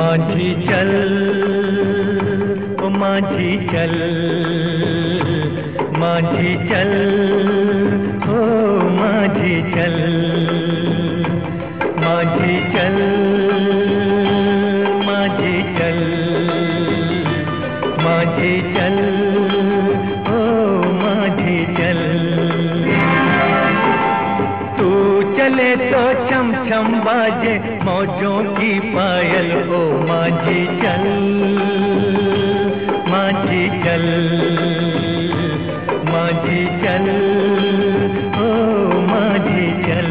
माझी चल, ओ माझी चल, माझी चल, ओ माझी चल, माझी चल, माझी चल, माझी चल, ओ माझी चल। तू चले तो छम छम बाजे मौजों की पायल, ओ माझी चल, माझी चल, माझी चल, ओ माझी चल।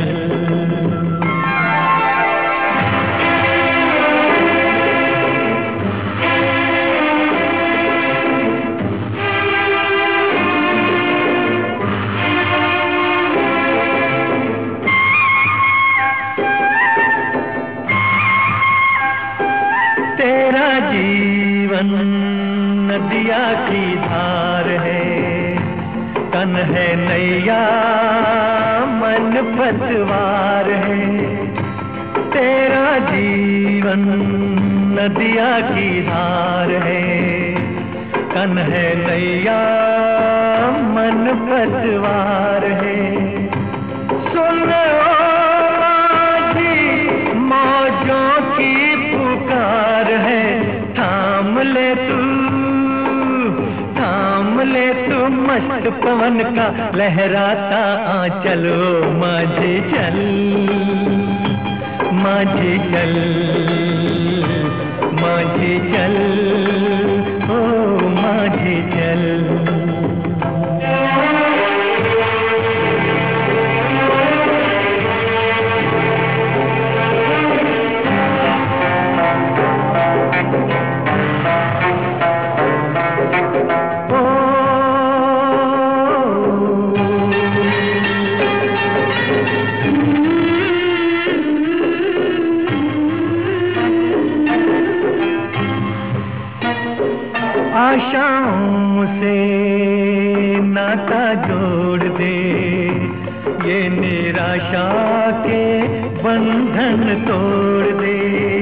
तेरा जीवन नदिया की धार है, तन है नैया मन पतवार है। तेरा जीवन नदिया की धार है, तन है नैया मन पतवार है। सुन मौजों की पुकार है, थाम ले तू मस्त पवन का लहराता आंचल, ओ माझी चल, माझी चल, माझी चल, ओ माझी चल। आशाओं से नाता जोड़ दे, ये निराशा के बंधन तोड़ दे।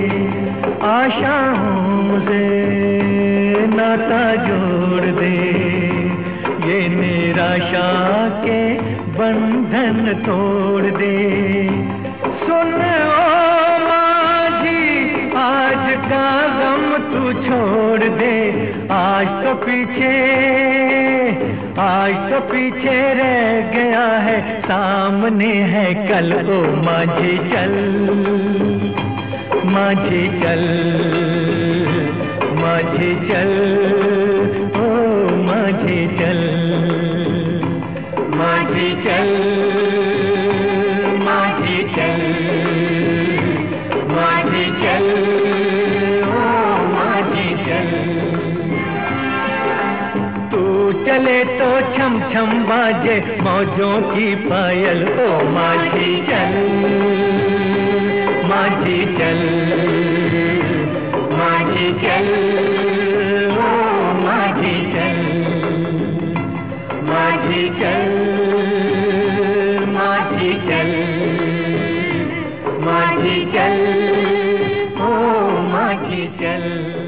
आशाओं से नाता जोड़ दे, ये निराशा के बंधन तोड़ दे। सुन ओ माझी आज का गम तू छोड़ दे, आज तो पीछे रह गया है, सामने है कल, ओ माझी चल, माझी चल, माझी चल, ओ माझी चल, माझी चल, माझी चल, माझी चल, ओ माझी चल। तू चले तो छम छम बाजे मौजों की पायल, ओ माझी चल, माझी चल, माझी चल, ओ माझी चल, माझी चल, माझी चल, माझी चल, ओ माझी चल।